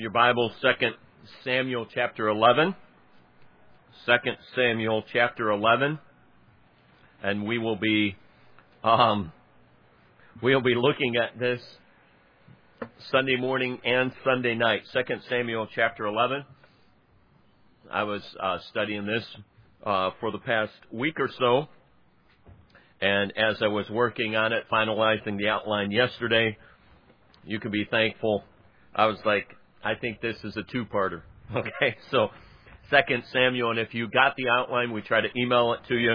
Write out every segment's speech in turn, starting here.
Your Bible, 2 Samuel chapter 11. 2 Samuel chapter 11. And we will be looking at this Sunday morning and Sunday night. 2 Samuel chapter 11. I was studying this for the past week or so. And as I was working on it, finalizing the outline yesterday, you can be thankful. I was like, I think this is a two-parter. Okay, so 2 Samuel, and if you got the outline, we try to email it to you.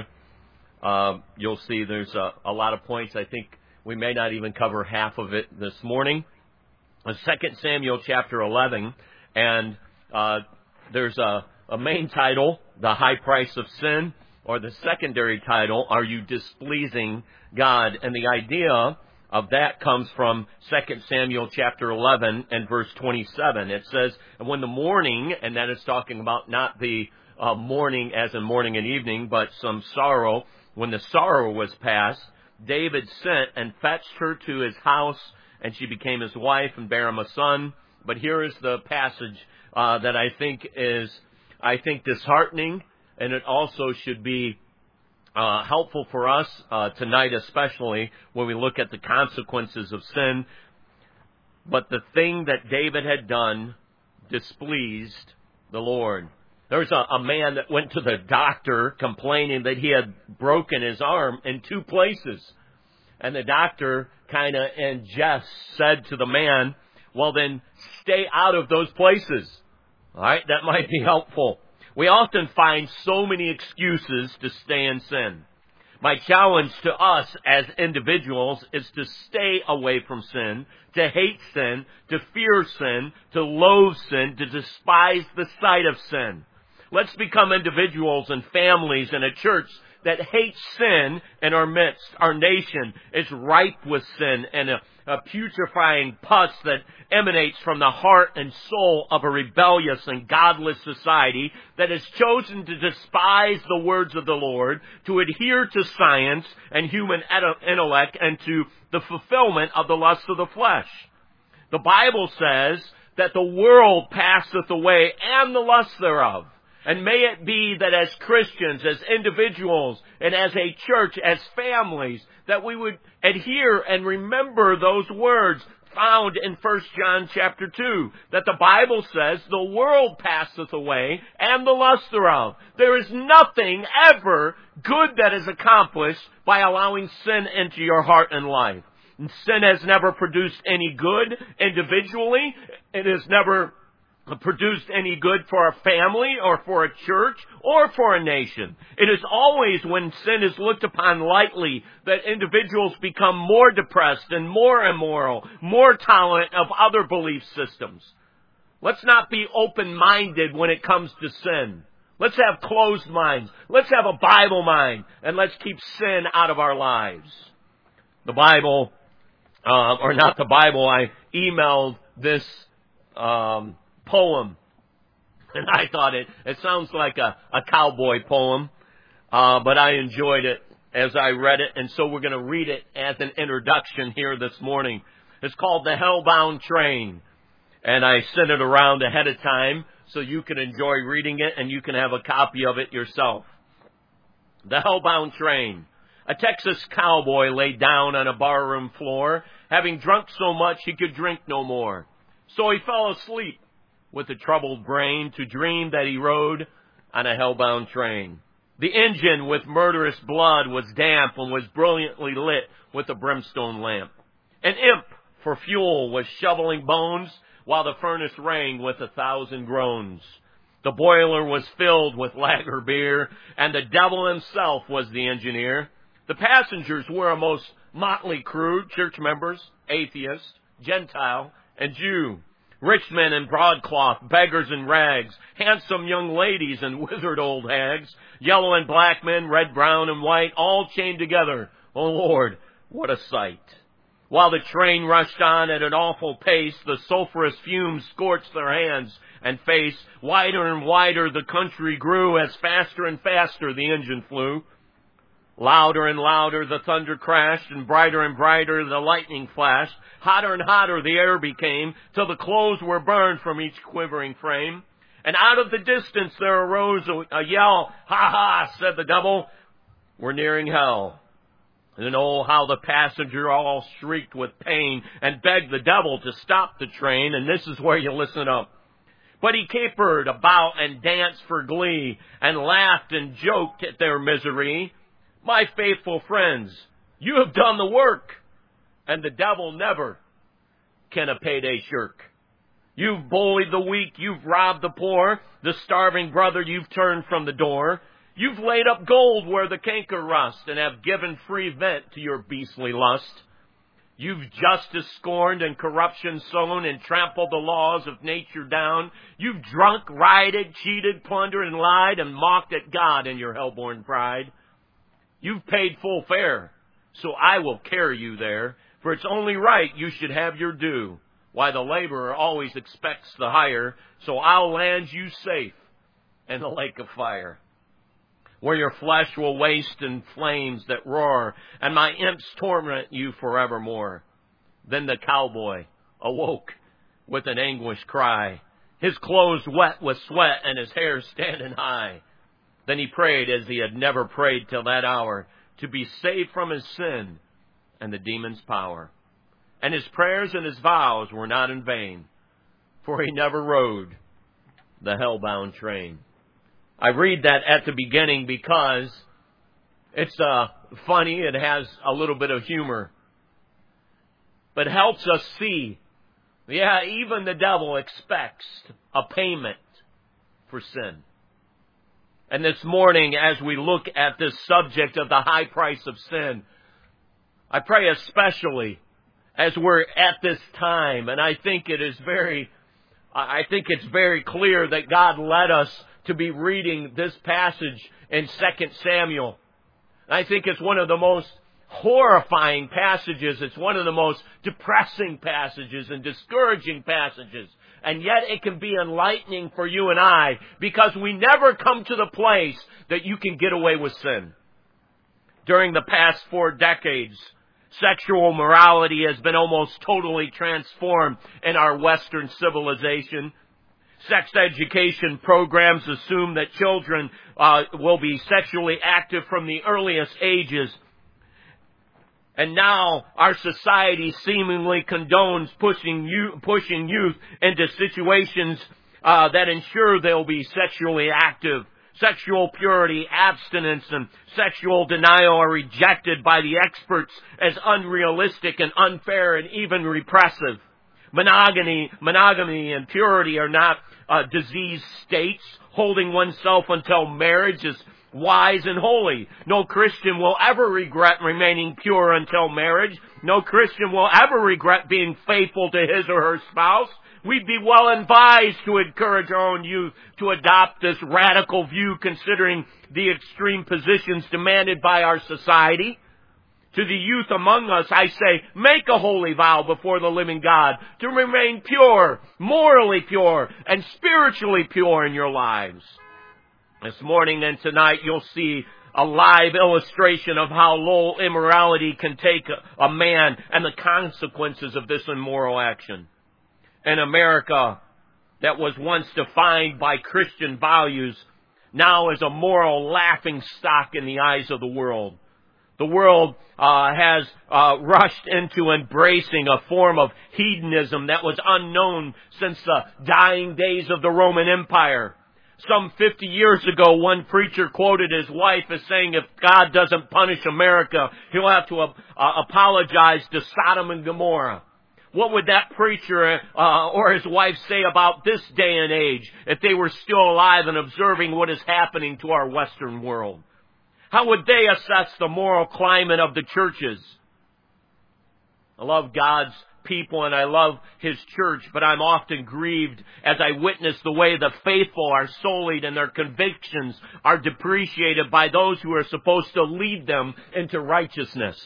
You'll see there's a lot of points. I think we may not even cover half of it this morning. 2 Samuel chapter 11, and there's a main title, The High Price of Sin, or the secondary title, Are You Displeasing God? And the idea of that comes from 2 Samuel chapter 11 and verse 27. It says, and when the morning, and that is talking about not the morning as in morning and evening, but some sorrow, when the sorrow was past, David sent and fetched her to his house, and she became his wife and bare him a son. But here is the passage that I think is disheartening, and it also should be helpful for us tonight, especially when we look at the consequences of sin. But the thing that David had done displeased the Lord. There was a man that went to the doctor complaining that he had broken his arm in two places. And the doctor kind of in jest said to the man, well then stay out of those places. All right, that might be helpful. We often find so many excuses to stay in sin. My challenge to us as individuals is to stay away from sin, to hate sin, to fear sin, to loathe sin, to despise the sight of sin. Let's become individuals and families in a church that hates sin in our midst. Our nation is ripe with sin and a putrefying pus that emanates from the heart and soul of a rebellious and godless society that has chosen to despise the words of the Lord, to adhere to science and human intellect, and to the fulfillment of the lust of the flesh. The Bible says that the world passeth away and the lust thereof. And may it be that as Christians, as individuals, and as a church, as families, that we would adhere and remember those words found in 1 John chapter 2, that the Bible says, the world passeth away and the lust thereof. There is nothing ever good that is accomplished by allowing sin into your heart and life. And sin has never produced any good individually. It has never produced any good for a family or for a church or for a nation. It is always when sin is looked upon lightly that individuals become more depressed and more immoral, more tolerant of other belief systems. Let's not be open-minded when it comes to sin. Let's have closed minds. Let's have a Bible mind, and let's keep sin out of our lives. The Bible, or not the Bible, I emailed this poem, and I thought it sounds like a cowboy poem, but I enjoyed it as I read it, and so we're going to read it as an introduction here this morning. It's called The Hellbound Train, and I sent it around ahead of time so you can enjoy reading it and you can have a copy of it yourself. The Hellbound Train. A Texas cowboy lay down on a barroom floor, having drunk so much he could drink no more. So he fell asleep with a troubled brain to dream that he rode on a hellbound train. The engine with murderous blood was damp and was brilliantly lit with a brimstone lamp. An imp for fuel was shoveling bones while the furnace rang with 1,000 groans. The boiler was filled with lager beer, and the devil himself was the engineer. The passengers were a most motley crew, church members, atheist, Gentile, and Jew. Rich men in broadcloth, beggars in rags, handsome young ladies and withered old hags, yellow and black men, red, brown, and white, all chained together. Oh Lord, what a sight. While the train rushed on at an awful pace, the sulphurous fumes scorched their hands and face. Wider and wider the country grew as faster and faster the engine flew. Louder and louder the thunder crashed, and brighter the lightning flashed. Hotter and hotter the air became, till the clothes were burned from each quivering frame. And out of the distance there arose a yell. Ha ha, said the devil, we're nearing hell. And oh, how the passenger all shrieked with pain and begged the devil to stop the train. And this is where you listen up. But he capered about and danced for glee, and laughed and joked at their misery. My faithful friends, you have done the work, and the devil never can a payday shirk. You've bullied the weak, you've robbed the poor, the starving brother you've turned from the door. You've laid up gold where the canker rust, and have given free vent to your beastly lust. You've justice scorned and corruption sown, and trampled the laws of nature down. You've drunk, rioted, cheated, plundered, and lied, and mocked at God in your hell-born pride. You've paid full fare, so I will carry you there, for it's only right you should have your due. Why, the laborer always expects the hire, so I'll land you safe in the lake of fire, where your flesh will waste in flames that roar, and my imps torment you forevermore. Then the cowboy awoke with an anguished cry, his clothes wet with sweat and his hair standing high. Then he prayed as he had never prayed till that hour, to be saved from his sin and the demon's power. And his prayers and his vows were not in vain, for he never rode the hell-bound train. I read that at the beginning because it's funny, it has a little bit of humor, but helps us see, even the devil expects a payment for sin. And this morning, as we look at this subject of the high price of sin, I pray especially as we're at this time, and I think it's very clear that God led us to be reading this passage in 2 Samuel. I think it's one of the most horrifying passages. It's one of the most depressing passages and discouraging passages. And yet it can be enlightening for you and I, because we never come to the place that you can get away with sin. During the past 4 decades, sexual morality has been almost totally transformed in our Western civilization. Sex education programs assume that children will be sexually active from the earliest ages. And now our society seemingly condones pushing youth into situations that ensure they'll be sexually active. Sexual purity, abstinence, and sexual denial are rejected by the experts as unrealistic and unfair and even repressive. Monogamy and purity are not diseased states. Holding oneself until marriage is wise and holy. No Christian will ever regret remaining pure until marriage. No Christian will ever regret being faithful to his or her spouse. We'd be well advised to encourage our own youth to adopt this radical view, considering the extreme positions demanded by our society. To the youth among us, I say, make a holy vow before the living God to remain pure, morally pure, and spiritually pure in your lives. This morning and tonight, you'll see a live illustration of how low immorality can take a man and the consequences of this immoral action. In America, that was once defined by Christian values, now is a moral laughingstock in the eyes of the world. The world has rushed into embracing a form of hedonism that was unknown since the dying days of the Roman Empire. Some 50 years ago, one preacher quoted his wife as saying, if God doesn't punish America, he'll have to apologize to Sodom and Gomorrah. What would that preacher or his wife say about this day and age if they were still alive and observing what is happening to our Western world? How would they assess the moral climate of the churches? I love God's people and I love His church, but I'm often grieved as I witness the way the faithful are sullied and their convictions are depreciated by those who are supposed to lead them into righteousness.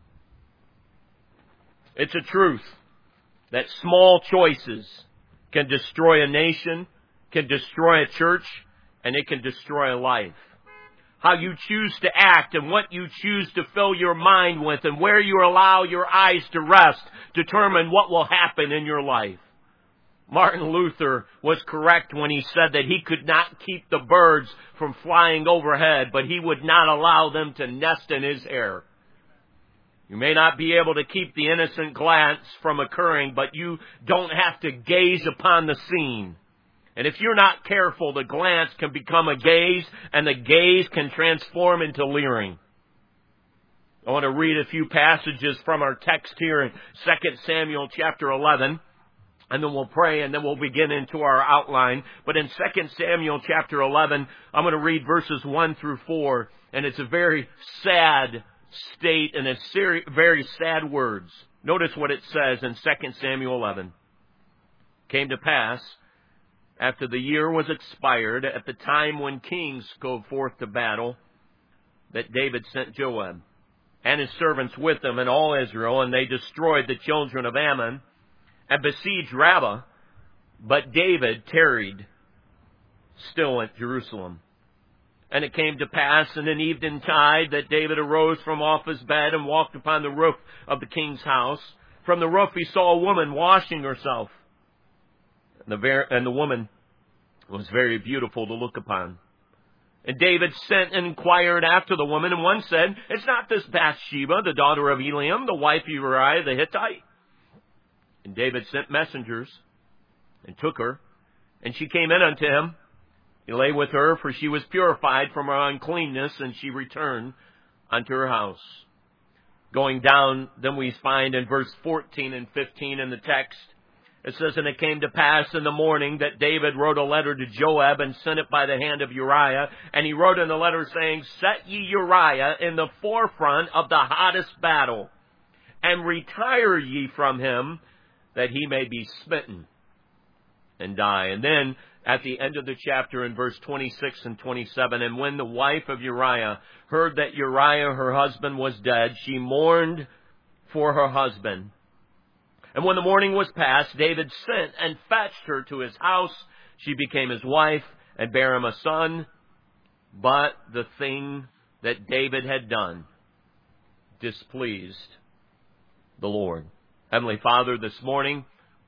It's a truth that small choices can destroy a nation, can destroy a church, and it can destroy a life. how you choose to act and what you choose to fill your mind with and where you allow your eyes to rest determine what will happen in your life. Martin Luther was correct when he said that he could not keep the birds from flying overhead, but he would not allow them to nest in his hair. You may not be able to keep the innocent glance from occurring, but you don't have to gaze upon the scene. And if you're not careful, the glance can become a gaze, and the gaze can transform into leering. I want to read a few passages from our text here in 2 Samuel chapter 11, and then we'll pray, and then we'll begin into our outline. But in 2 Samuel chapter 11, I'm going to read verses 1 through 4, and it's a very sad state, and it's very sad words. Notice what it says in 2 Samuel 11. Came to pass, after the year was expired, at the time when kings go forth to battle, that David sent Joab and his servants with him and all Israel, and they destroyed the children of Ammon and besieged Rabbah. But David tarried still at Jerusalem. And it came to pass in an eventide that David arose from off his bed and walked upon the roof of the king's house. From the roof he saw a woman washing herself. And the woman was very beautiful to look upon. And David sent and inquired after the woman, and one said, "It's not this Bathsheba, the daughter of Eliam, the wife of Uriah the Hittite?" And David sent messengers and took her, and she came in unto him. He lay with her, for she was purified from her uncleanness, and she returned unto her house. Going down, then we find in verse 14 and 15 in the text, it says, "And it came to pass in the morning that David wrote a letter to Joab and sent it by the hand of Uriah. And he wrote in the letter saying, Set ye Uriah in the forefront of the hottest battle, and retire ye from him, that he may be smitten and die." And then at the end of the chapter in verse 26 and 27, "And when the wife of Uriah heard that Uriah her husband was dead, she mourned for her husband. And when the morning was past, David sent and fetched her to his house. She became his wife and bare him a son. But the thing that David had done displeased the Lord." Heavenly Father, this morning,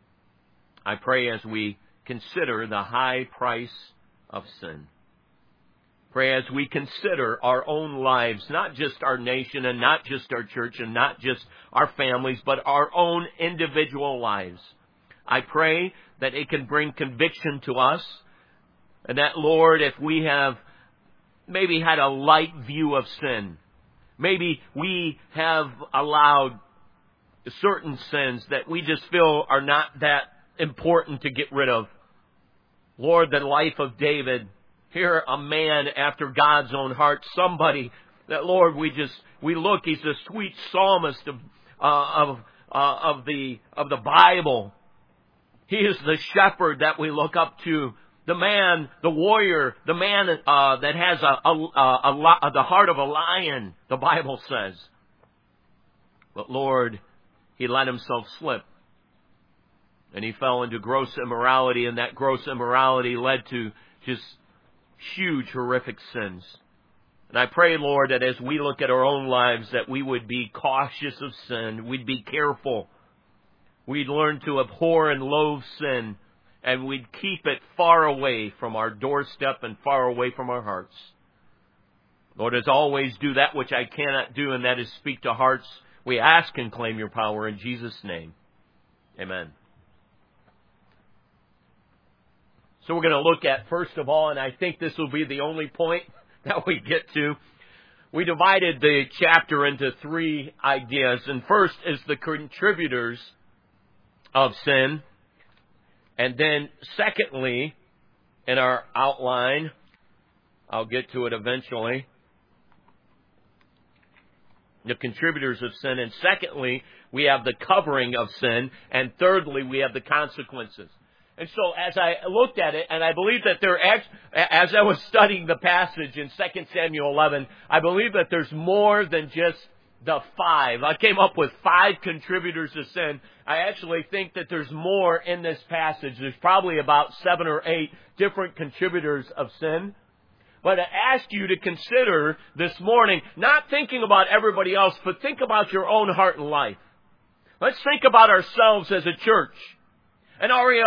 I pray as we consider the high price of sin. Pray as we consider our own lives, not just our nation and not just our church and not just our families, but our own individual lives. I pray that it can bring conviction to us, and that, Lord, if we have maybe had a light view of sin, maybe we have allowed certain sins that we just feel are not that important to get rid of. Lord, the life of David, here a man after God's own heart, somebody that, Lord, we look, he's the sweet psalmist of the Bible. He is the shepherd that we look up to, the man, the warrior, the man that has the heart of a lion, the Bible says. But Lord, he let himself slip. And he fell into gross immorality, and that gross immorality led to just huge, horrific sins. And I pray, Lord, that as we look at our own lives, that we would be cautious of sin. We'd be careful. We'd learn to abhor and loathe sin, and we'd keep it far away from our doorstep and far away from our hearts. Lord, as always, do that which I cannot do, and that is speak to hearts. We ask and claim your power in Jesus' name. Amen. So we're going to look at, first of all, and I think this will be the only point that we get to, we divided the chapter into three ideas. And first is the contributors of sin. And then secondly, in our outline, I'll get to it eventually, the contributors of sin. And secondly, we have the covering of sin. And thirdly, we have the consequences. And so as I looked at it, and I believe that as I was studying the passage in 2 Samuel 11, I believe that there's more than just the five. I came up with 5 contributors to sin. I actually think that there's more in this passage. There's probably about 7 or 8 different contributors of sin. But I ask you to consider this morning, not thinking about everybody else, but think about your own heart and life. Let's think about ourselves as a church. And are we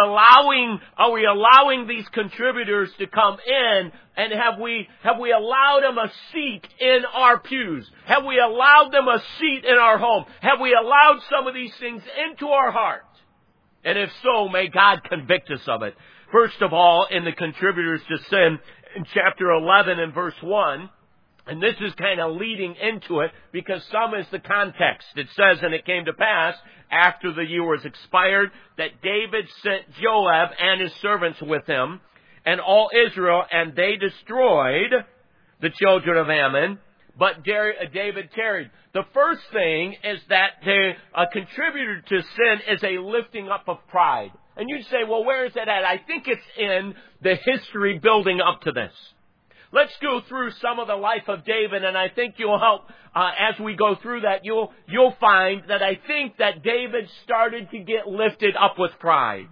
allowing these contributors to come in, and have we allowed them a seat in our pews? Have we allowed them a seat in our home? Have we allowed some of these things into our heart? And if so, may God convict us of it. First of all, in the contributors to sin, in chapter 11 and verse 1, and this is kind of leading into it because some is the context. It says, and it came to pass, after the year was expired, that David sent Joab and his servants with him, and all Israel, and they destroyed the children of Ammon, but David tarried. The first thing is that a contributor to sin is a lifting up of pride. And you'd say, well, where is that at? I think it's in the history building up to this. Let's go through some of the life of David, and I think you'll help as we go through that. You'll find that I think that David started to get lifted up with pride.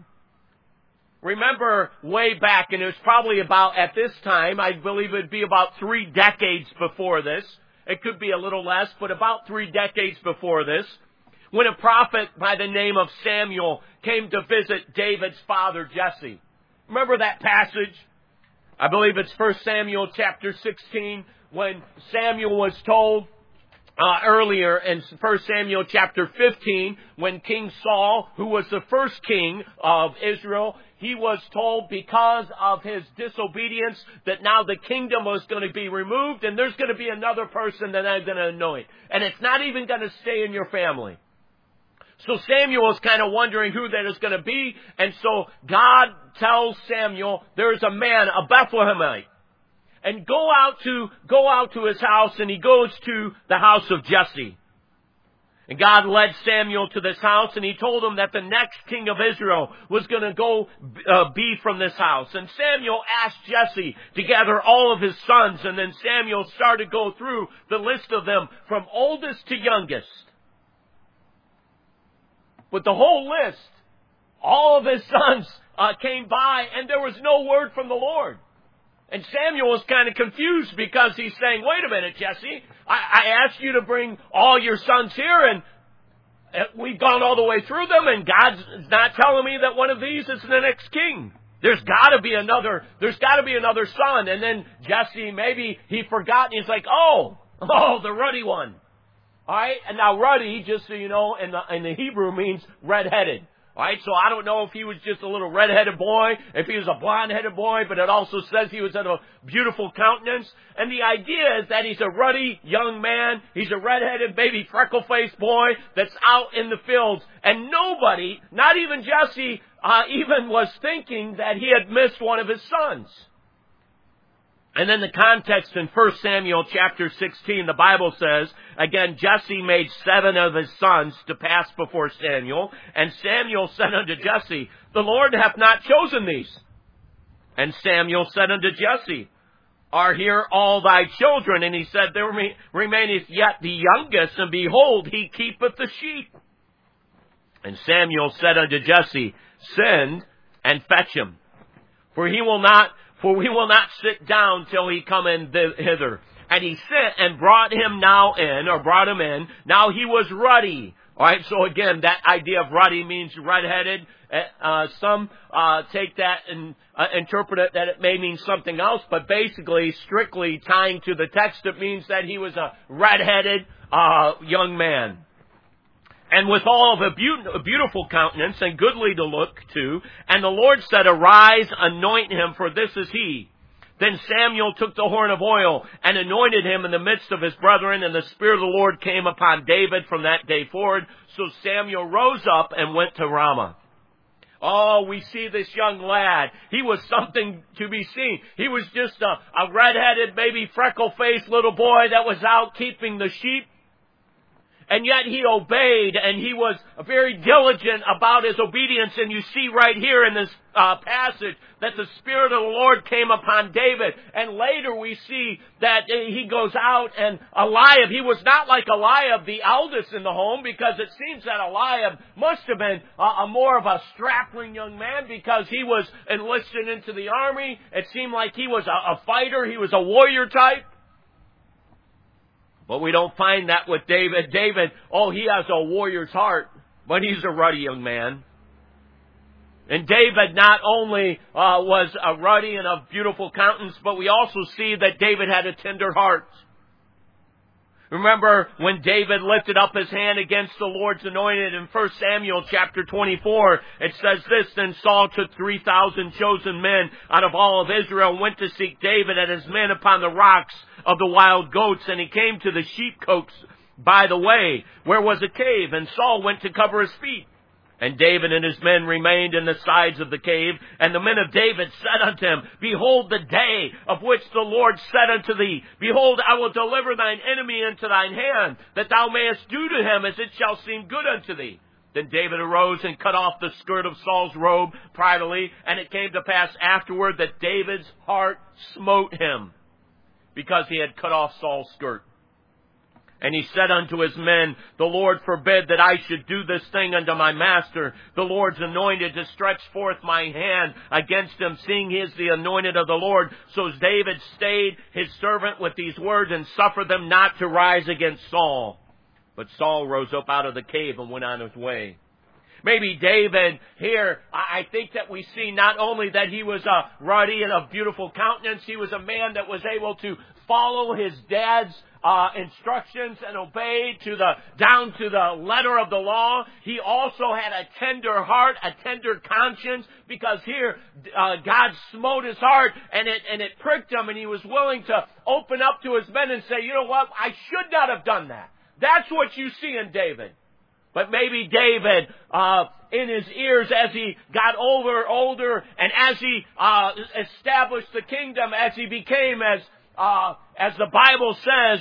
Remember way back, and it was probably about at this time, I believe it'd be about 3 decades before this. It could be a little less, but about 3 decades before this, when a prophet by the name of Samuel came to visit David's father Jesse. Remember that passage? I believe it's 1 Samuel chapter 16, when Samuel was told earlier in 1 Samuel chapter 15, when King Saul, who was the first king of Israel, he was told because of his disobedience that now the kingdom was going to be removed and there's going to be another person that I'm going to anoint. And it's not even going to stay in your family. So Samuel is kind of wondering who that is going to be. And so God tells Samuel, there's a man, a Bethlehemite. And go out to his house, and he goes to the house of Jesse. And God led Samuel to this house, and he told him that the next king of Israel was going to go be from this house. And Samuel asked Jesse to gather all of his sons, and then Samuel started to go through the list of them from oldest to youngest. But the whole list, all of his sons came by, and there was no word from the Lord. And Samuel was kind of confused because he's saying, wait a minute, Jesse, I asked you to bring all your sons here, and we've gone all the way through them, and God's not telling me that one of these is the next king. There's got to be another son. And then Jesse, maybe he forgot, and he's like, oh, the ruddy one. All right, and now ruddy, just so you know, in the Hebrew means red-headed. All right, so I don't know if he was just a little red-headed boy, if he was a blonde-headed boy, but it also says he was of a beautiful countenance. And the idea is that he's a ruddy young man. He's a red-headed, baby, freckle-faced boy that's out in the fields. And nobody, not even Jesse, even was thinking that he had missed one of his sons. And then the context in 1 Samuel chapter 16, the Bible says, again, Jesse made 7 of his sons to pass before Samuel, and Samuel said unto Jesse, the Lord hath not chosen these. And Samuel said unto Jesse, are here all thy children? And he said, there remaineth yet the youngest, and behold, he keepeth the sheep. And Samuel said unto Jesse, send and fetch him, for we will not sit down till he come in hither. And he sent and brought him in. Now he was ruddy. All right, so again, that idea of ruddy means red-headed. Some take that and interpret it that it may mean something else, but basically, strictly tying to the text, it means that he was a red-headed young man. And with all of a beautiful countenance and goodly to look to. And the Lord said, arise, anoint him, for this is he. Then Samuel took the horn of oil and anointed him in the midst of his brethren, and the Spirit of the Lord came upon David from that day forward. So Samuel rose up and went to Ramah. Oh, we see this young lad. He was something to be seen. He was just a red-headed, maybe freckle-faced little boy that was out keeping the sheep. And yet he obeyed, and he was very diligent about his obedience. And you see right here in this passage that the Spirit of the Lord came upon David. And later we see that he goes out, and Eliab, he was not like Eliab, the eldest in the home, because it seems that Eliab must have been more of a strapling young man, because he was enlisted into the army. It seemed like he was a fighter. He was a warrior type. But we don't find that with David. David, he has a warrior's heart, but he's a ruddy young man. And David not only was a ruddy and of beautiful countenance, but we also see that David had a tender heart. Remember when David lifted up his hand against the Lord's anointed in 1 Samuel chapter 24, it says this, "Then Saul took 3,000 chosen men out of all of Israel and went to seek David and his men upon the rocks of the wild goats. And he came to the sheepcotes by the way, where was a cave, and Saul went to cover his feet. And David and his men remained in the sides of the cave. And the men of David said unto him, Behold the day of which the Lord said unto thee, Behold, I will deliver thine enemy into thine hand, that thou mayest do to him as it shall seem good unto thee. Then David arose and cut off the skirt of Saul's robe privily. And it came to pass afterward that David's heart smote him, because he had cut off Saul's skirt. And he said unto his men, The Lord forbid that I should do this thing unto my master, the Lord's anointed, to stretch forth my hand against him, seeing he is the anointed of the Lord. So David stayed his servant with these words, and suffered them not to rise against Saul. But Saul rose up out of the cave and went on his way. Maybe David here, I think that we see not only that he was ruddy and of beautiful countenance, he was a man that was able to follow his dad's instructions and obey down to the letter of the law. He also had a tender heart, a tender conscience, because here God smote his heart and it pricked him, and he was willing to open up to his men and say, you know what, I should not have done that. That's what you see in David. But maybe David, in his ears, as he got older, and as he established the kingdom, as he became, as the Bible says,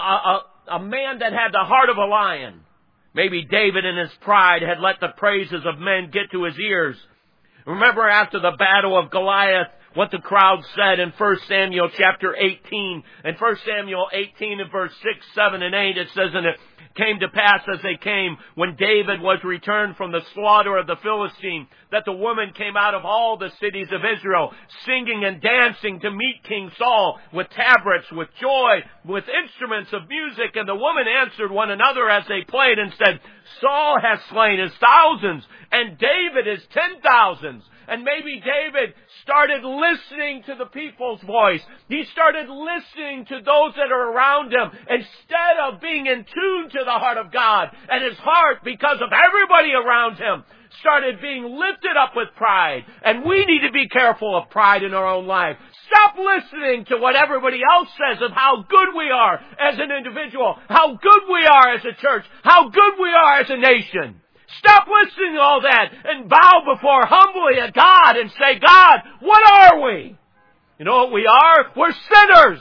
a man that had the heart of a lion. Maybe David in his pride had let the praises of men get to his ears. Remember after the battle of Goliath, what the crowd said in 1 Samuel chapter 18. In 1 Samuel 18 and verse 6, 7, and 8, it says, And it came to pass as they came, when David was returned from the slaughter of the Philistine, that the women came out of all the cities of Israel, singing and dancing to meet King Saul, with tabrets, with joy, with instruments of music. And the women answered one another as they played, and said, Saul has slain his thousands, and David his 10,000s. And maybe David started listening to the people's voice. He started listening to those that are around him, instead of being in tune to the heart of God. And his heart, because of everybody around him, started being lifted up with pride. And we need to be careful of pride in our own life. Stop listening to what everybody else says of how good we are as an individual, how good we are as a church, how good we are as a nation. Stop listening to all that and bow before humbly at God and say, God, what are we? You know what we are? We're sinners.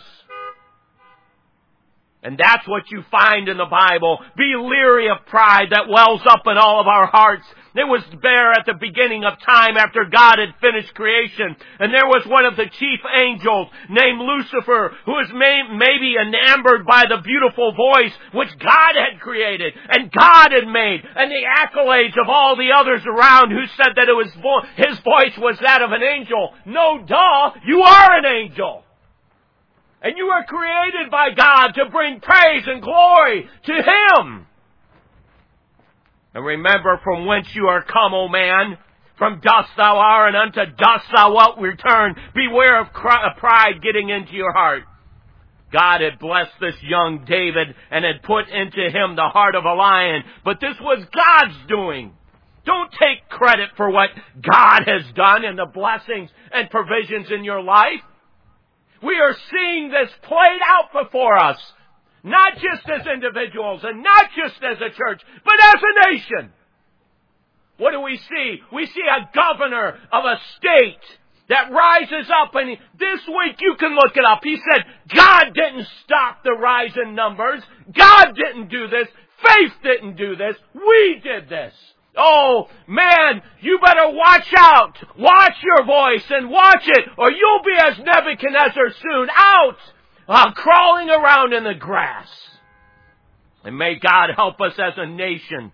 And that's what you find in the Bible. Be leery of pride that wells up in all of our hearts. It was there at the beginning of time after God had finished creation. And there was one of the chief angels named Lucifer, who was maybe enamored by the beautiful voice which God had created and God had made, and the accolades of all the others around who said that it was his voice was that of an angel. No, duh, you are an angel. And you are created by God to bring praise and glory to Him. And remember from whence you are come, O man. From dust thou art, and unto dust thou wilt return. Beware of pride getting into your heart. God had blessed this young David and had put into him the heart of a lion. But this was God's doing. Don't take credit for what God has done and the blessings and provisions in your life. We are seeing this played out before us, not just as individuals and not just as a church, but as a nation. What do we see? We see a governor of a state that rises up, and this week you can look it up. He said, God didn't stop the rise in numbers. God didn't do this. Faith didn't do this. We did this. Oh, man, you better watch out. Watch your voice and watch it, or you'll be as Nebuchadnezzar soon, out, crawling around in the grass. And may God help us as a nation.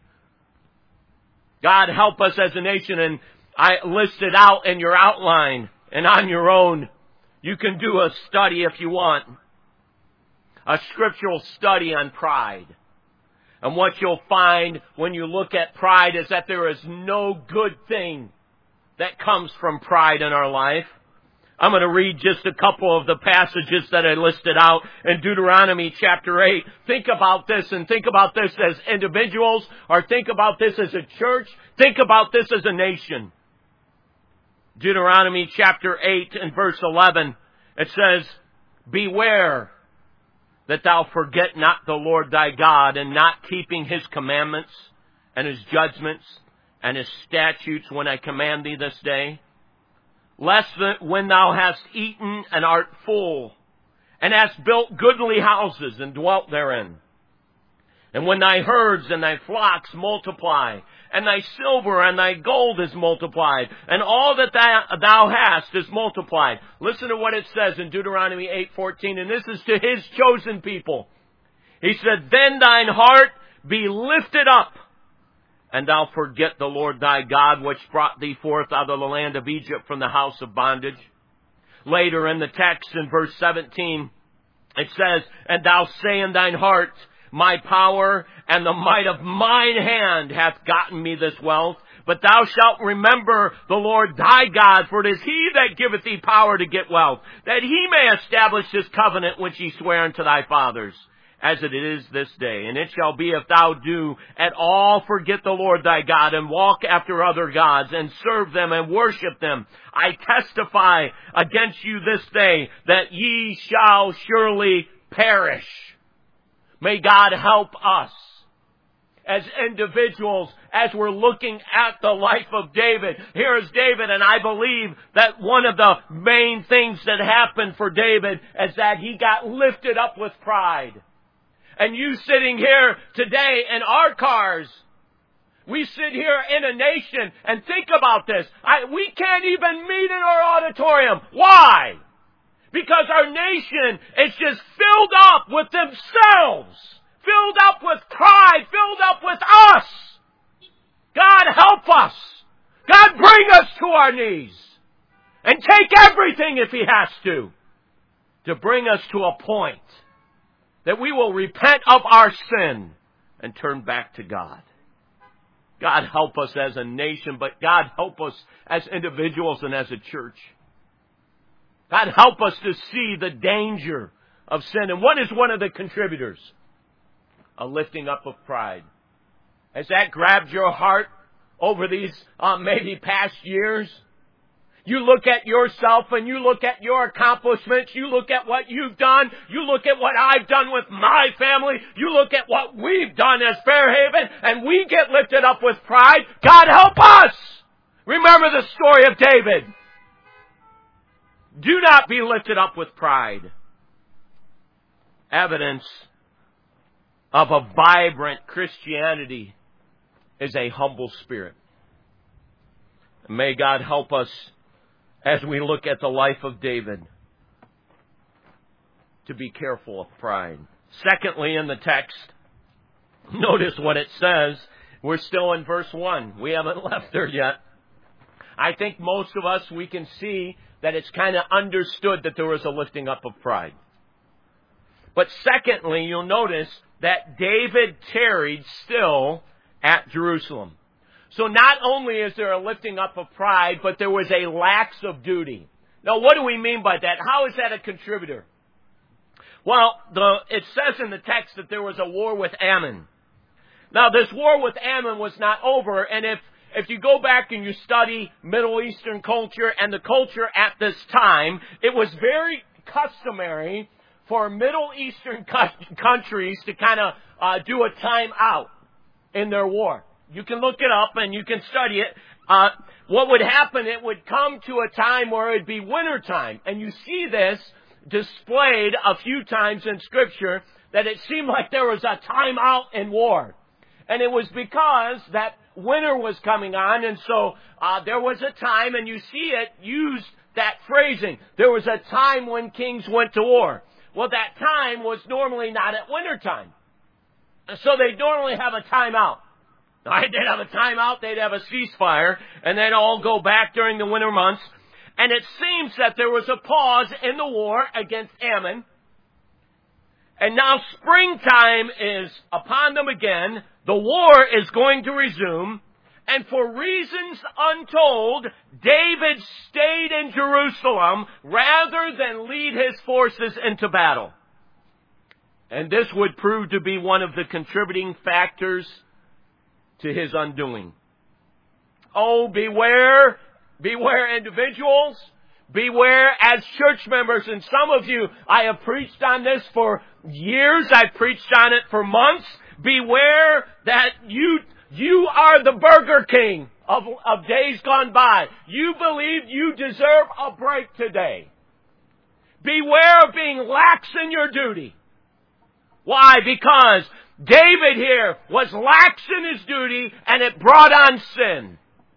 God help us as a nation. And I listed out in your outline and on your own. You can do a study if you want. A scriptural study on pride. And what you'll find when you look at pride is that there is no good thing that comes from pride in our life. I'm going to read just a couple of the passages that I listed out in Deuteronomy chapter 8. Think about this, and think about this as individuals, or think about this as a church. Think about this as a nation. Deuteronomy chapter 8 and verse 11, it says, "Beware that thou forget not the Lord thy God, and not keeping his commandments and his judgments and his statutes when I command thee this day. Lest when thou hast eaten and art full, and hast built goodly houses and dwelt therein, and when thy herds and thy flocks multiply, and thy silver and thy gold is multiplied, and all that thou hast is multiplied." Listen to what it says in Deuteronomy 8:14, and this is to his chosen people. He said, "Then thine heart be lifted up, and thou forget the Lord thy God, which brought thee forth out of the land of Egypt from the house of bondage." Later in the text, in verse 17, it says, "And thou say in thine heart, My power and the might of mine hand hath gotten me this wealth. But thou shalt remember the Lord thy God, for it is he that giveth thee power to get wealth, that he may establish his covenant which he sware unto thy fathers, as it is this day. And it shall be, if thou do at all forget the Lord thy God, and walk after other gods, and serve them and worship them, I testify against you this day, that ye shall surely perish." May God help us as individuals as we're looking at the life of David. Here is David, and I believe that one of the main things that happened for David is that he got lifted up with pride. And you sitting here today in our cars, we sit here in a nation, and think about this. We can't even meet in our auditorium. Why? Because our nation is just filled up with themselves, filled up with pride, filled up with us. God help us. God bring us to our knees and take everything if he has to bring us to a point that we will repent of our sin and turn back to God. God help us as a nation, but God help us as individuals and as a church. God help us to see the danger of sin. And what is one of the contributors? A lifting up of pride. Has that grabbed your heart over these maybe past years? You look at yourself and you look at your accomplishments. You look at what you've done. You look at what I've done with my family. You look at what we've done as Fairhaven, and we get lifted up with pride. God help us! Remember the story of David. Do not be lifted up with pride. Evidence of a vibrant Christianity is a humble spirit. May God help us as we look at the life of David to be careful of pride. Secondly, in the text, notice what it says. We're still in verse 1. We haven't left there yet. I think most of us, we can see that it's kind of understood that there was a lifting up of pride. But secondly, you'll notice that David tarried still at Jerusalem. So not only is there a lifting up of pride, but there was a lax of duty. Now, what do we mean by that? How is that a contributor? Well, it says in the text that there was a war with Ammon. Now, this war with Ammon was not over, and if you go back and you study Middle Eastern culture and the culture at this time, it was very customary for Middle Eastern countries to kind of do a time out in their war. You can look it up and you can study it. What would happen, it would come to a time where it would be winter time. And you see this displayed a few times in Scripture that it seemed like there was a time out in war. And it was because that winter was coming on, and so there was a time, and you see it used that phrasing. There was a time when kings went to war. Well, that time was normally not at winter time. So they'd normally have a time out. They'd have a time out, they'd have a ceasefire, and they'd all go back during the winter months. And it seems that there was a pause in the war against Ammon. And now springtime is upon them again. The war is going to resume. And for reasons untold, David stayed in Jerusalem rather than lead his forces into battle. And this would prove to be one of the contributing factors to his undoing. Oh, beware individuals. Beware as church members. And some of you, I have preached on this for years. I've preached on it for months. Beware that you are the Burger King of days gone by. You believe you deserve a break today. Beware of being lax in your duty. Why? Because David here was lax in his duty, and it brought on sin.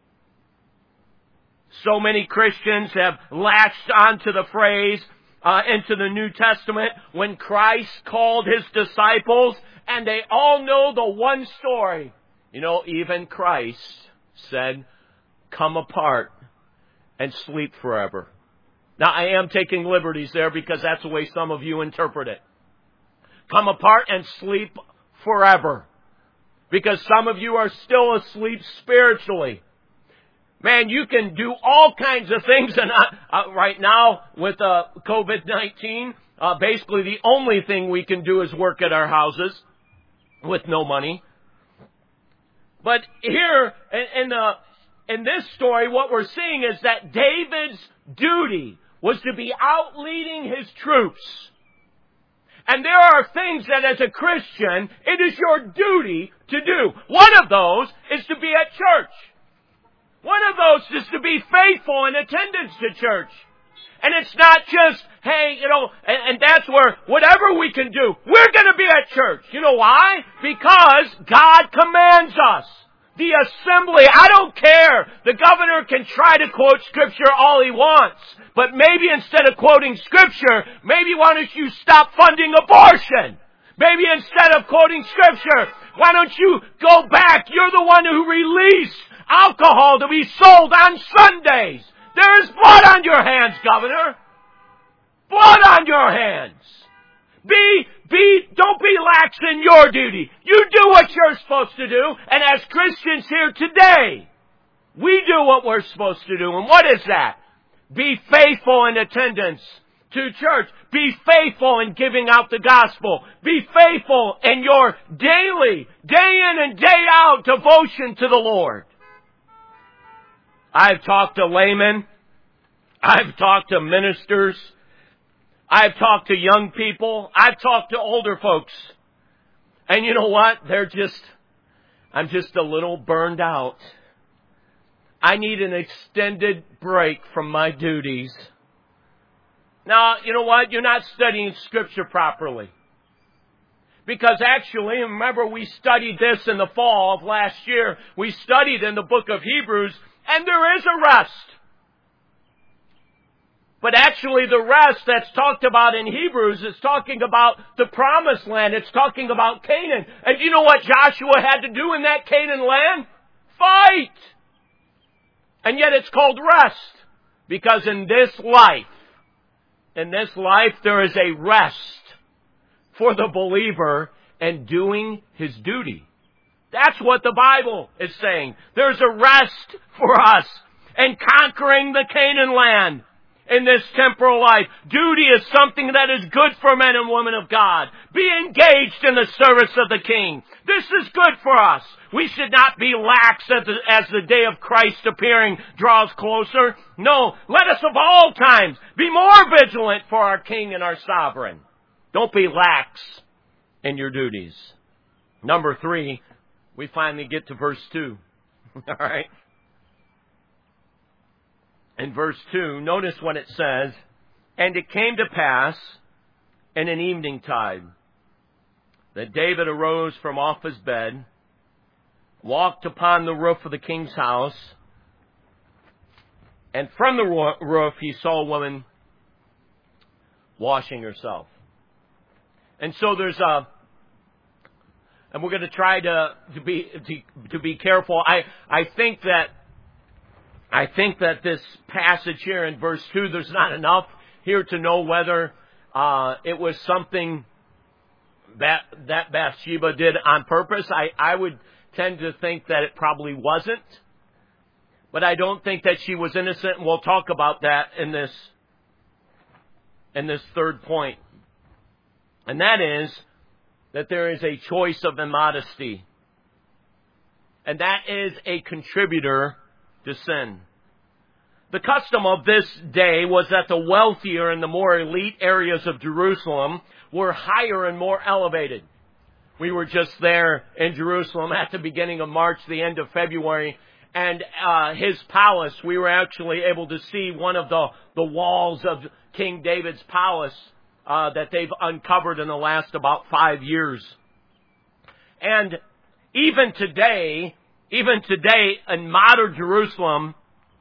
So many Christians have latched onto the phrase into the New Testament when Christ called his disciples, and they all know the one story. You know, even Christ said, "Come apart and sleep forever." Now, I am taking liberties there because that's the way some of you interpret it. Come apart and sleep forever. Because some of you are still asleep spiritually. Man, you can do all kinds of things. And right now, with COVID-19, basically the only thing we can do is work at our houses with no money. But here, in this story, what we're seeing is that David's duty was to be out leading his troops. And there are things that as a Christian, it is your duty to do. One of those is to be at church. One of those is to be faithful in attendance to church. And it's not just, hey, and that's where whatever we can do, we're going to be at church. You know why? Because God commands us. The assembly, I don't care. The governor can try to quote Scripture all he wants. But maybe instead of quoting Scripture, maybe why don't you stop funding abortion? Maybe instead of quoting Scripture, why don't you go back? You're the one who released alcohol to be sold on Sundays. There is blood on your hands, Governor. Blood on your hands. Don't be lax in your duty. You do what you're supposed to do. And as Christians here today, we do what we're supposed to do. And what is that? Be faithful in attendance to church. Be faithful in giving out the gospel. Be faithful in your daily, day in and day out devotion to the Lord. I've talked to laymen. I've talked to ministers. I've talked to young people. I've talked to older folks. And you know what? I'm just a little burned out. I need an extended break from my duties. Now, you know what? You're not studying Scripture properly. Because actually, remember we studied this in the fall of last year. We studied in the book of Hebrews, and there is a rest. But actually the rest that's talked about in Hebrews is talking about the promised land. It's talking about Canaan. And you know what Joshua had to do in that Canaan land? Fight! And yet it's called rest. Because in this life there is a rest for the believer in doing his duty. That's what the Bible is saying. There's a rest for us in conquering the Canaan land. In this temporal life, duty is something that is good for men and women of God. Be engaged in the service of the King. This is good for us. We should not be lax as the day of Christ's appearing draws closer. No, let us of all times be more vigilant for our King and our Sovereign. Don't be lax in your duties. Number 3, we finally get to verse 2. All right. In verse 2, notice what it says. And it came to pass in an evening tide that David arose from off his bed, walked upon the roof of the king's house, and from the roof he saw a woman washing herself. And so there's and we're going to try to be careful. I think that this passage here in verse 2, there's not enough here to know whether it was something that Bathsheba did on purpose. I would tend to think that it probably wasn't. But I don't think that she was innocent, and we'll talk about that in this third point. And that is that there is a choice of immodesty. And that is a contributor to sin. The custom of this day was that the wealthier and the more elite areas of Jerusalem were higher and more elevated. We were just there in Jerusalem at the beginning of March, the end of February, and his palace, we were actually able to see one of the walls of King David's palace that they've uncovered in the last about 5 years. And even today in modern Jerusalem,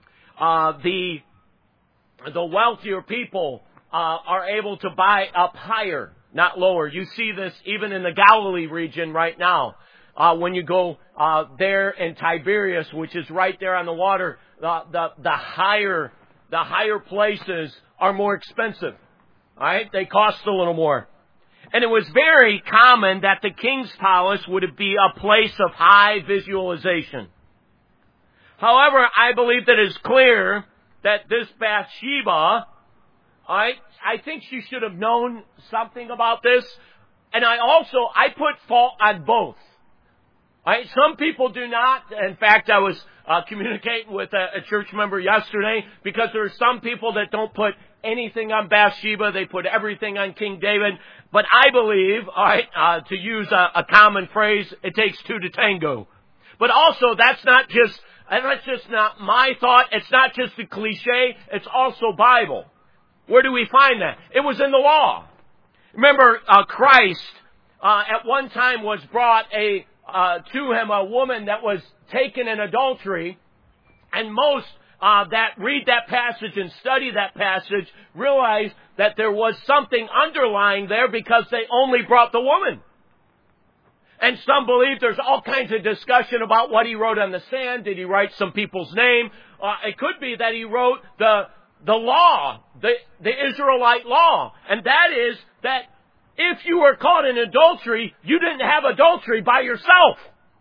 the wealthier people are able to buy up higher, not lower. You see this even in the Galilee region right now. When you go there in Tiberias, which is right there on the water, the higher places are more expensive. All right, they cost a little more. And it was very common that the king's palace would be a place of high visualization. However, I believe that it's clear that this Bathsheba, I think she should have known something about this. And I put fault on both. Right? Some people do not. In fact, I was communicating with a church member yesterday because there are some people that don't put anything on Bathsheba. They put everything on King David. But I believe, to use a common phrase, it takes two to tango. But also, that's just not my thought. It's not just a cliche. It's also Bible. Where do we find that? It was in the law. Remember, Christ at one time was brought to him a woman that was taken in adultery, and most that read that passage and study that passage realize that there was something underlying there because they only brought the woman. And some believe there's all kinds of discussion about what he wrote on the sand. Did he write some people's name? It could be that he wrote the law, the Israelite law, and that is that if you were caught in adultery, you didn't have adultery by yourself.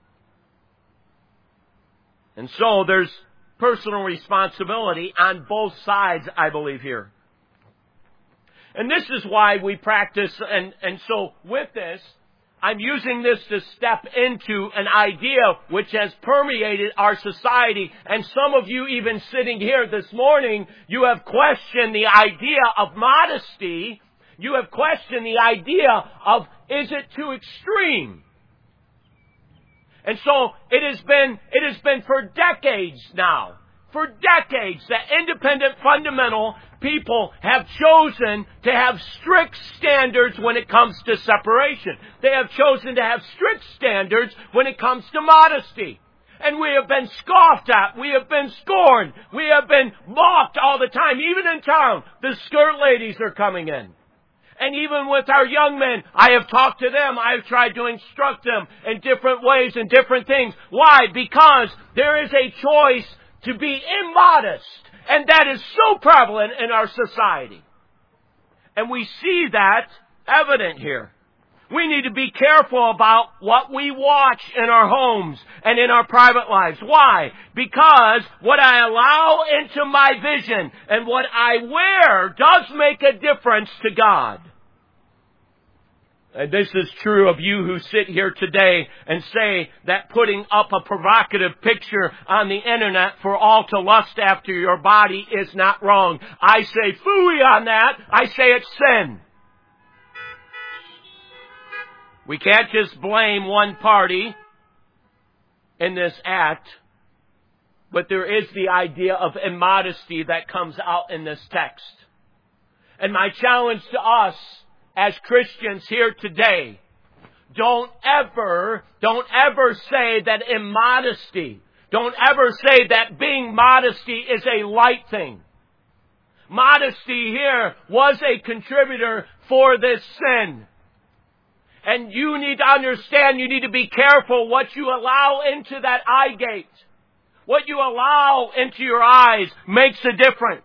And so there's personal responsibility on both sides, I believe, here. And this is why we practice, and so with this, I'm using this to step into an idea which has permeated our society. And some of you even sitting here this morning, you have questioned the idea of modesty. You have questioned the idea of, is it too extreme? And so it has been for decades now. For decades that independent fundamental people have chosen to have strict standards when it comes to separation. They have chosen to have strict standards when it comes to modesty. And we have been scoffed at. We have been scorned. We have been mocked all the time. Even in town, the skirt ladies are coming in. And even with our young men, I have talked to them. I have tried to instruct them in different ways and different things. Why? Because there is a choice to be immodest. And that is so prevalent in our society. And we see that evident here. We need to be careful about what we watch in our homes and in our private lives. Why? Because what I allow into my vision and what I wear does make a difference to God. And this is true of you who sit here today and say that putting up a provocative picture on the internet for all to lust after your body is not wrong. I say phooey on that. I say it's sin. We can't just blame one party in this act, but there is the idea of immodesty that comes out in this text. And my challenge to us as Christians here today, don't ever say that immodesty, don't ever say that being modesty is a light thing. Modesty here was a contributor for this sin. And you need to understand, you need to be careful what you allow into that eye gate. What you allow into your eyes makes a difference.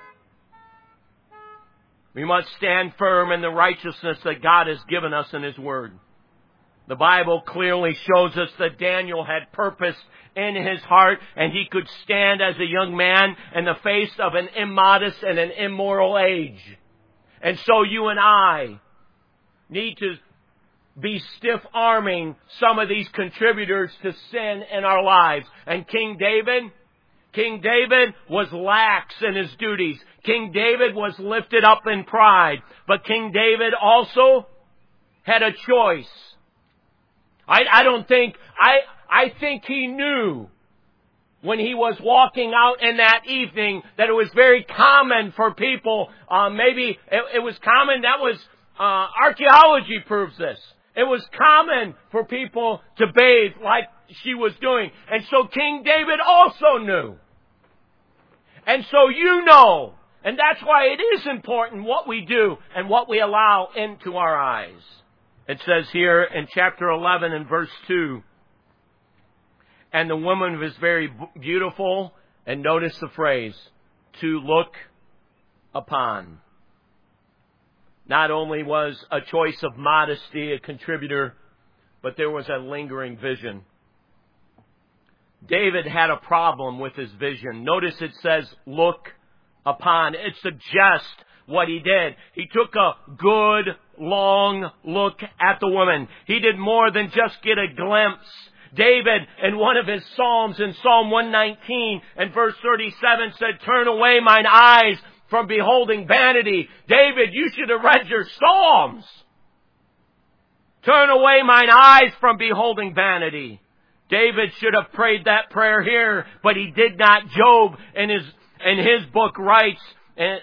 We must stand firm in the righteousness that God has given us in His Word. The Bible clearly shows us that Daniel had purpose in his heart, and he could stand as a young man in the face of an immodest and an immoral age. And so you and I need to be stiff-arming some of these contributors to sin in our lives. And King David was lax in his duties. King David was lifted up in pride. But King David also had a choice. I think he knew when he was walking out in that evening that it was very common for people, maybe it was common, archaeology proves this. It was common for people to bathe like she was doing. And so King David also knew. And so you know. And that's why it is important what we do and what we allow into our eyes. It says here in chapter 11 and verse 2, and the woman was very beautiful, and notice the phrase, to look upon. Not only was a choice of modesty a contributor, but there was a lingering vision. David had a problem with his vision. Notice it says, look upon. It suggests what he did. He took a good, long look at the woman. He did more than just get a glimpse. David, in one of his Psalms, in Psalm 119 and verse 37, said, turn away mine eyes from beholding vanity. David, you should have read your Psalms. Turn away mine eyes from beholding vanity. David should have prayed that prayer here, but he did not. Job, in his book, writes, and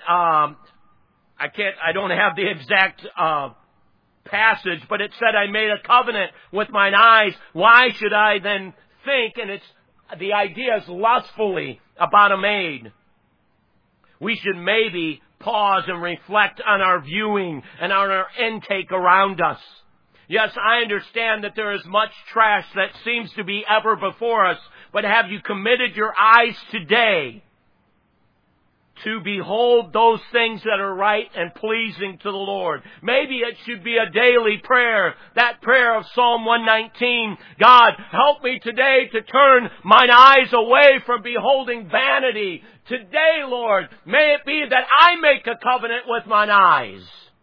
I don't have the exact passage, but it said, I made a covenant with mine eyes. Why should I then think, and the idea is lustfully, about a maid? We should maybe pause and reflect on our viewing and on our intake around us. Yes, I understand that there is much trash that seems to be ever before us, but have you committed your eyes today to behold those things that are right and pleasing to the Lord? Maybe it should be a daily prayer, that prayer of Psalm 119. God, help me today to turn mine eyes away from beholding vanity. Today, Lord, may it be that I make a covenant with mine eyes.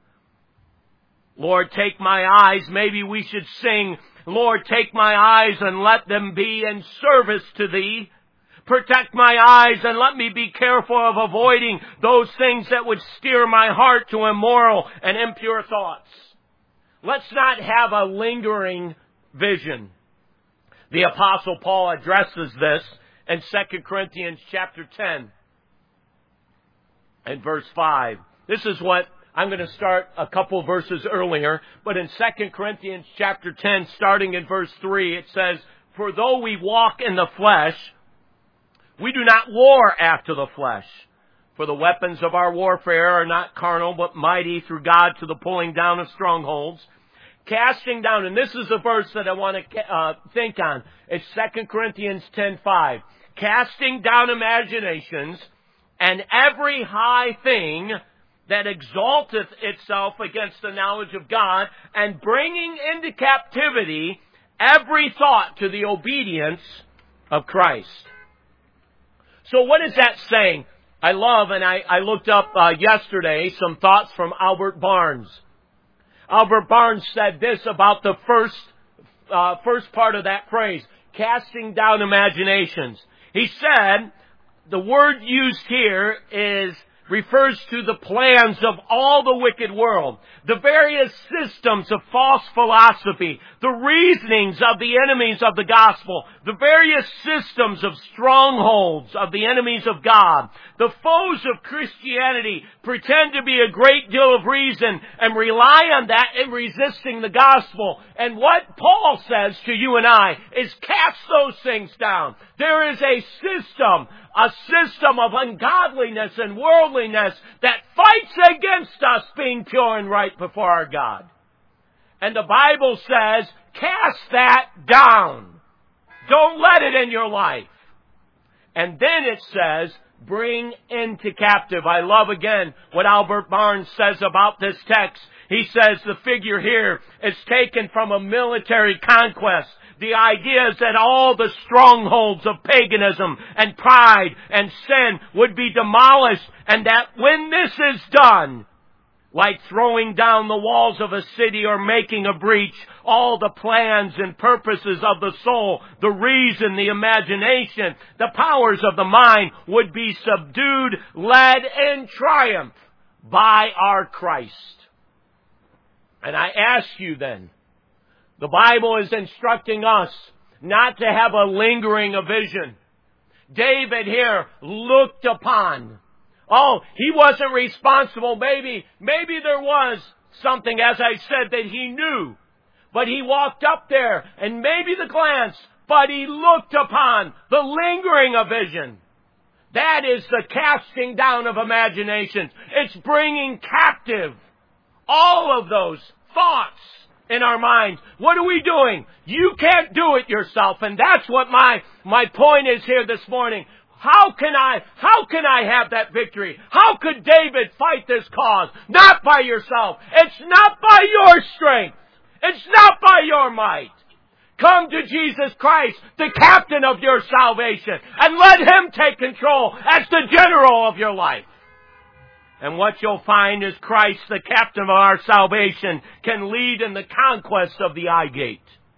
Lord, take my eyes. Maybe we should sing, Lord, take my eyes and let them be in service to Thee. Protect my eyes and let me be careful of avoiding those things that would steer my heart to immoral and impure thoughts. Let's not have a lingering vision. The Apostle Paul addresses this in 2 Corinthians chapter 10 and verse 5. This is what I'm going to start a couple verses earlier, but in 2 Corinthians chapter 10, starting in verse 3, it says, for though we walk in the flesh, we do not war after the flesh. For the weapons of our warfare are not carnal, but mighty through God to the pulling down of strongholds. Casting down, and this is a verse that I want to think on. It's 2 Corinthians 10:5. Casting down imaginations and every high thing that exalteth itself against the knowledge of God, and bringing into captivity every thought to the obedience of Christ. So what is that saying? I love, and I looked up yesterday some thoughts from Albert Barnes. Albert Barnes said this about the first part of that phrase, casting down imaginations. He said, the word used here is refers to the plans of all the wicked world, the various systems of false philosophy, the reasonings of the enemies of the gospel, the various systems of strongholds of the enemies of God. The foes of Christianity pretend to be a great deal of reason and rely on that in resisting the gospel. And what Paul says to you and I is cast those things down. There is a system of ungodliness and worldliness that fights against us being pure and right before our God. And the Bible says, cast that down. Don't let it in your life. And then it says, bring into captive. I love again what Albert Barnes says about this text. He says the figure here is taken from a military conquest. The idea is that all the strongholds of paganism and pride and sin would be demolished, and that when this is done, like throwing down the walls of a city or making a breach, all the plans and purposes of the soul, the reason, the imagination, the powers of the mind would be subdued, led in triumph by our Christ. And I ask you then, the Bible is instructing us not to have a lingering vision. David here looked upon. Oh, he wasn't responsible. Maybe there was something, as I said, that he knew. But he walked up there, and maybe the glance, but he looked upon the lingering of vision. That is the casting down of imaginations. It's bringing captive all of those thoughts in our minds. What are we doing? You can't do it yourself. And that's what my point is here this morning. How can I have that victory? How could David fight this cause? Not by yourself. It's not by your strength. It's not by your might. Come to Jesus Christ, the captain of your salvation, and let Him take control as the general of your life. And what you'll find is Christ, the captain of our salvation, can lead in the conquest of the eye gate.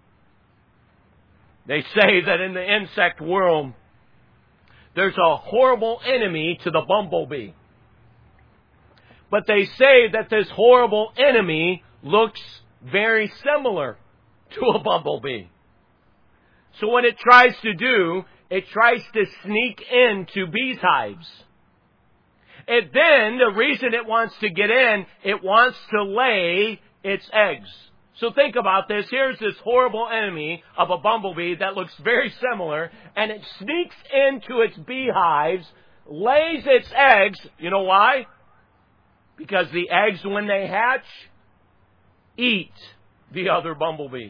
They say that in the insect world, there's a horrible enemy to the bumblebee. But they say that this horrible enemy looks very similar to a bumblebee. So what it tries to do, it tries to sneak into bees' hives. And then, the reason it wants to get in, it wants to lay its eggs. So think about this. Here's this horrible enemy of a bumblebee that looks very similar, and it sneaks into its beehives, lays its eggs. You know why? Because the eggs, when they hatch, eat the other bumblebees.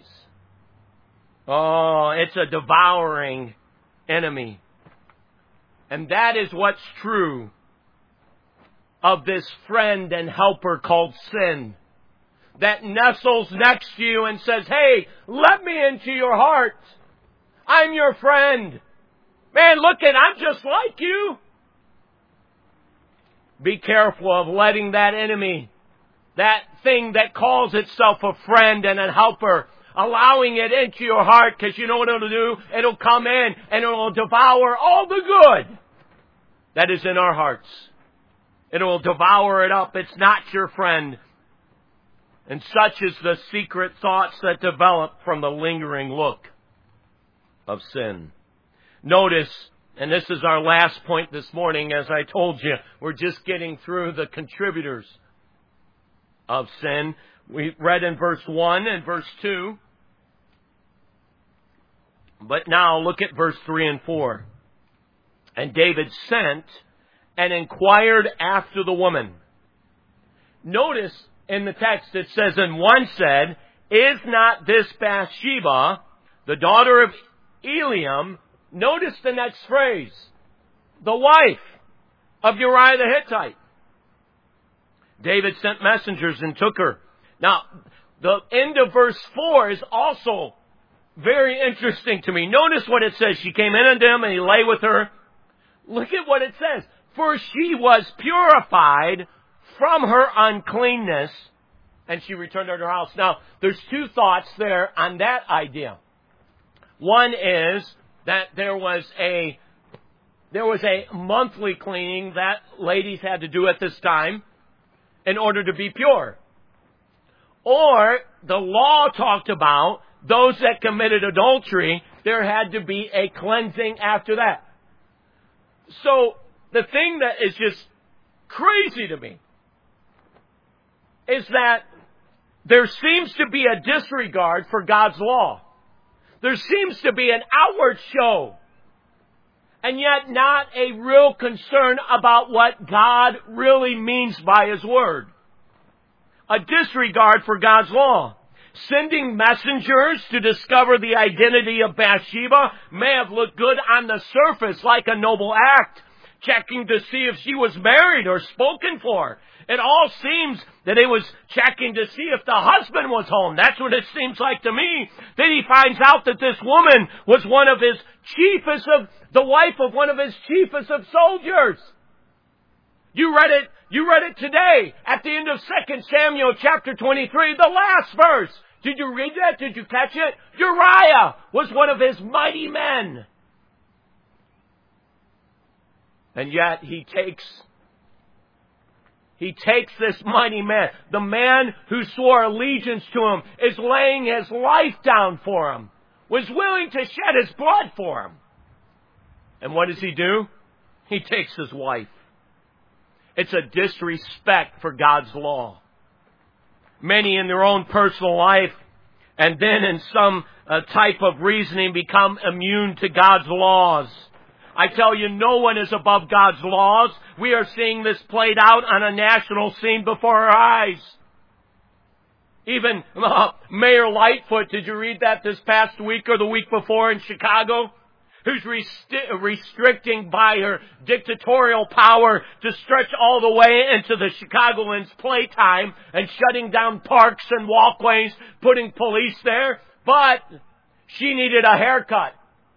Oh, it's a devouring enemy. And that is what's true of this friend and helper called sin, that nestles next to you and says, hey, let me into your heart. I'm your friend. Man, look I'm just like you. Be careful of letting that enemy, that thing that calls itself a friend and a helper, allowing it into your heart, because you know what it'll do? It'll come in and it'll devour all the good that is in our hearts. It'll devour it up. It's not your friend. And such is the secret thoughts that develop from the lingering look of sin. Notice, and this is our last point this morning, as I told you, we're just getting through the contributors of sin. We read in verse 1 and verse 2. But now look at verse 3 and 4. And David sent and inquired after the woman. Notice in the text it says, and one said, is not this Bathsheba, the daughter of Eliam? Notice the next phrase, the wife of Uriah the Hittite. David sent messengers and took her. Now, the end of verse 4 is also very interesting to me. Notice what it says. She came in unto him and he lay with her. Look at what it says. For she was purified from her uncleanness, and she returned to her house. Now, there's two thoughts there on that idea. One is that there was a there was a monthly cleaning that ladies had to do at this time in order to be pure. Or the law talked about those that committed adultery, there had to be a cleansing after that. So the thing that is just crazy to me is that there seems to be a disregard for God's law. There seems to be an outward show, and yet not a real concern about what God really means by His Word. A disregard for God's law. Sending messengers to discover the identity of Bathsheba may have looked good on the surface, like a noble act. Checking to see if she was married or spoken for. It all seems that it was checking to see if the husband was home. That's what it seems like to me. Then he finds out that this woman was the wife of one of his chiefest of soldiers. You read it today at the end of 2 Samuel chapter 23, the last verse. Did you read that? Did you catch it? Uriah was one of his mighty men. And yet he takes this mighty man. The man who swore allegiance to him is laying his life down for him. Was willing to shed his blood for him. And what does he do? He takes his wife. It's a disrespect for God's law. Many in their own personal life and then in some type of reasoning become immune to God's laws. I tell you, no one is above God's laws. We are seeing this played out on a national scene before our eyes. Even Mayor Lightfoot, did you read that this past week or the week before in Chicago? Who's restricting by her dictatorial power to stretch all the way into the Chicagoans' playtime and shutting down parks and walkways, putting police there. But she needed a haircut.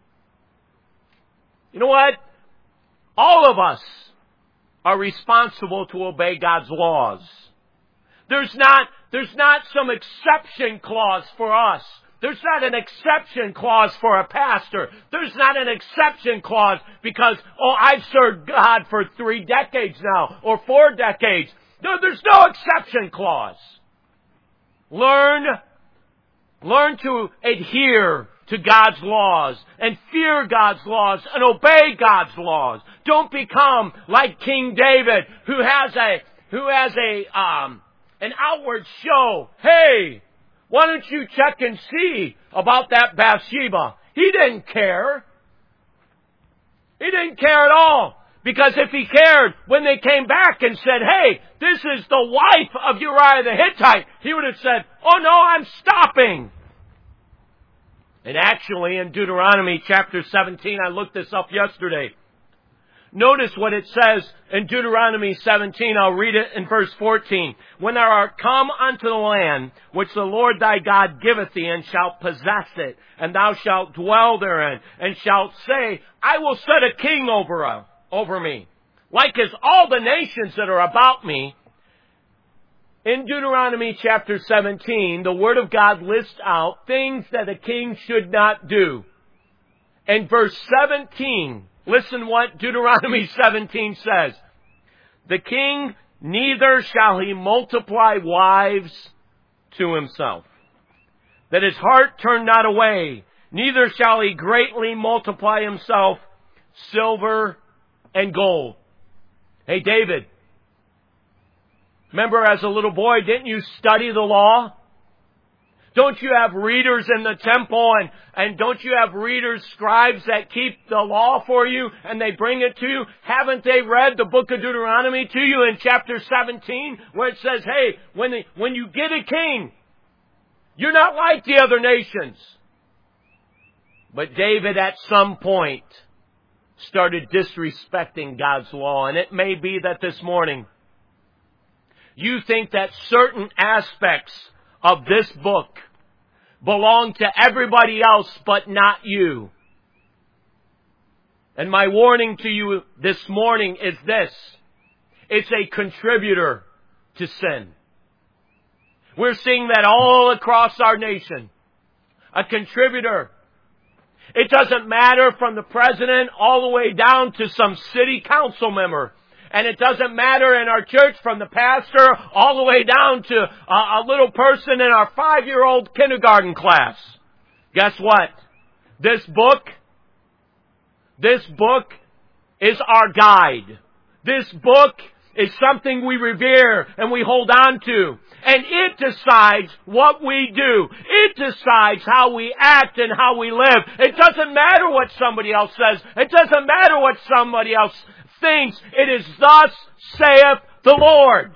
You know what? All of us are responsible to obey God's laws. There's not some exception clause for us. There's not an exception clause for a pastor. There's not an exception clause because, I've served God for 3 decades now, or 4 decades. No, there's no exception clause. Learn to adhere to God's laws and fear God's laws and obey God's laws. Don't become like King David, who has an outward show. Hey, why don't you check and see about that Bathsheba? He didn't care. He didn't care at all. Because if he cared, when they came back and said, hey, this is the wife of Uriah the Hittite, he would have said, oh no, I'm stopping. And actually in Deuteronomy chapter 17, I looked this up yesterday. Notice what it says in Deuteronomy 17. I'll read it in verse 14. When thou art come unto the land which the Lord thy God giveth thee, and shalt possess it, and thou shalt dwell therein, and shalt say, I will set a king over me, like as all the nations that are about me. In Deuteronomy chapter 17, the Word of God lists out things that a king should not do. In verse 17, listen what Deuteronomy 17 says. The king, neither shall he multiply wives to himself, that his heart turn not away, neither shall he greatly multiply himself silver and gold. Hey, David, remember as a little boy, didn't you study the law? Don't you have readers in the temple and don't you have readers, scribes that keep the law for you and they bring it to you? Haven't they read the book of Deuteronomy to you in chapter 17 where it says, hey, when you get a king, you're not like the other nations. But David at some point started disrespecting God's law. And it may be that this morning you think that certain aspects of this book belong to everybody else but not you. And my warning to you this morning is this. It's a contributor to sin. We're seeing that all across our nation. A contributor. It doesn't matter from the president all the way down to some city council member. And it doesn't matter in our church from the pastor all the way down to a little person in our 5-year-old kindergarten class. Guess what? This book is our guide. This book is something we revere and we hold on to. And it decides what we do. It decides how we act and how we live. It doesn't matter what somebody else says. It doesn't matter what somebody else thinks. It is thus saith the Lord.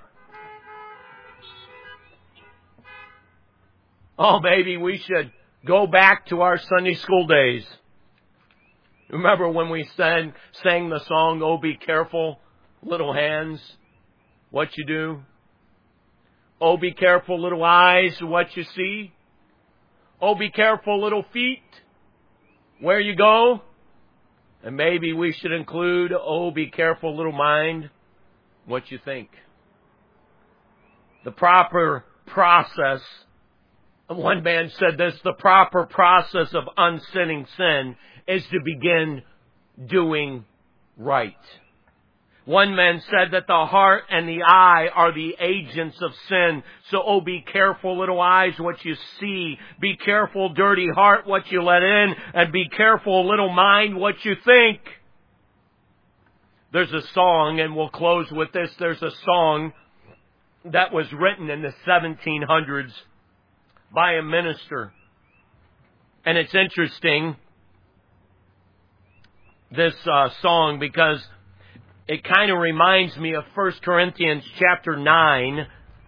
Oh, maybe we should go back to our Sunday school days. Remember when we sang the song, "Oh, be careful, little hands, what you do? Oh, be careful, little eyes, what you see. Oh, be careful, little feet, where you go." And maybe we should include, "Oh, be careful, little mind, what you think." The proper process, one man said this, the proper process of unsinning sin is to begin doing right. One man said that the heart and the eye are the agents of sin. So, oh, be careful, little eyes, what you see. Be careful, dirty heart, what you let in. And be careful, little mind, what you think. There's a song, and we'll close with this. There's a song that was written in the 1700s by a minister. And it's interesting, this song, because it kind of reminds me of 1 Corinthians chapter 9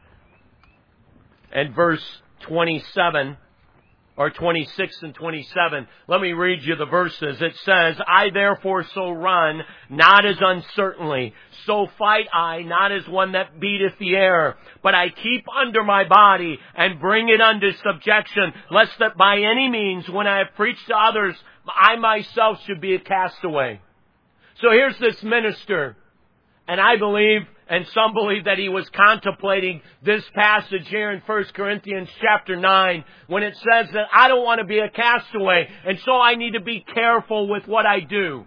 and verse 27, or 26 and 27. Let me read you the verses. It says, "I therefore so run, not as uncertainly. So fight I, not as one that beateth the air. But I keep under my body, and bring it unto subjection, lest that by any means, when I have preached to others, I myself should be a castaway." So here's this minister, and I believe, and some believe, that he was contemplating this passage here in 1 Corinthians chapter 9, when it says that I don't want to be a castaway, and so I need to be careful with what I do.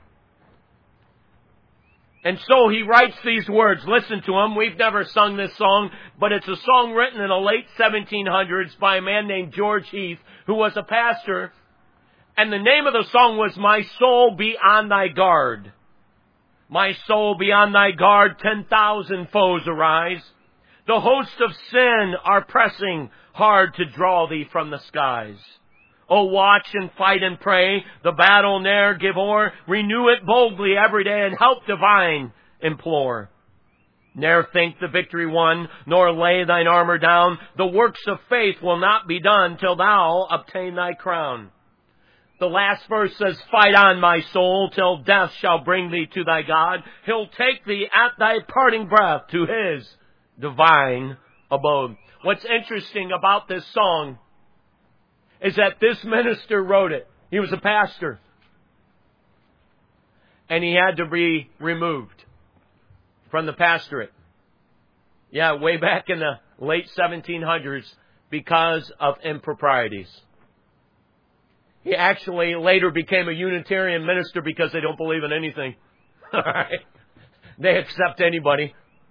And so he writes these words. Listen to them. We've never sung this song, but it's a song written in the late 1700s by a man named George Heath, who was a pastor. And the name of the song was, "My Soul Be on Thy Guard." My soul be on thy guard, 10,000 foes arise. The hosts of sin are pressing hard to draw thee from the skies. Oh, watch and fight and pray, the battle ne'er give o'er. Renew it boldly every day, and help divine implore. Ne'er think the victory won, nor lay thine armor down. The works of faith will not be done till thou obtain thy crown. The last verse says, "Fight on, my soul, till death shall bring thee to thy God. He'll take thee at thy parting breath to His divine abode." What's interesting about this song is that this minister wrote it. He was a pastor. And he had to be removed from the pastorate. Yeah, way back in the late 1700s because of improprieties. He actually later became a Unitarian minister because they don't believe in anything. All right? They accept anybody.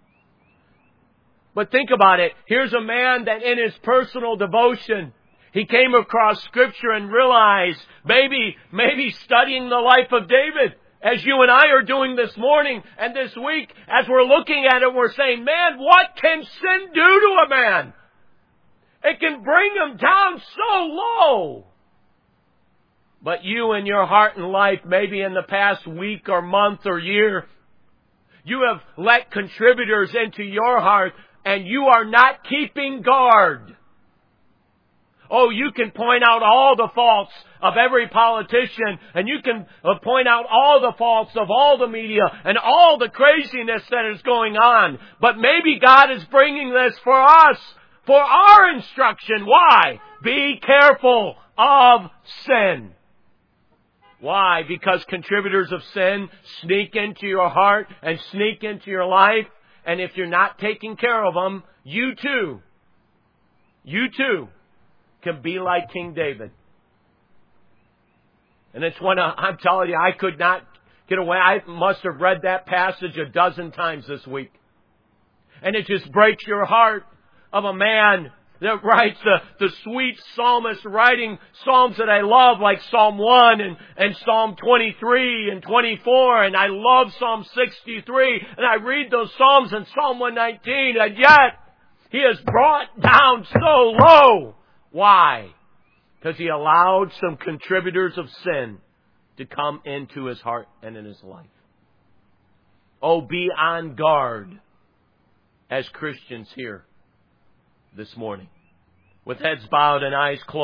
But think about it. Here's a man that in his personal devotion, he came across Scripture and realized, maybe studying the life of David, as you and I are doing this morning and this week, as we're looking at it, we're saying, man, what can sin do to a man? It can bring him down so low. But you in your heart and life, maybe in the past week or month or year, you have let contributors into your heart and you are not keeping guard. Oh, you can point out all the faults of every politician, and you can point out all the faults of all the media and all the craziness that is going on. But maybe God is bringing this for us, for our instruction. Why? Be careful of sin. Why? Because contributors of sin sneak into your heart and sneak into your life. And if you're not taking care of them, you too can be like King David. And it's one I'm telling you, I could not get away. I must have read that passage a dozen times this week. And it just breaks your heart of a man that writes the sweet psalmist writing psalms that I love, like Psalm 1 and Psalm 23 and 24, and I love Psalm 63, and I read those psalms in Psalm 119, and yet he is brought down so low. Why? Because he allowed some contributors of sin to come into his heart and in his life. Oh, be on guard as Christians here this morning, with heads bowed and eyes closed.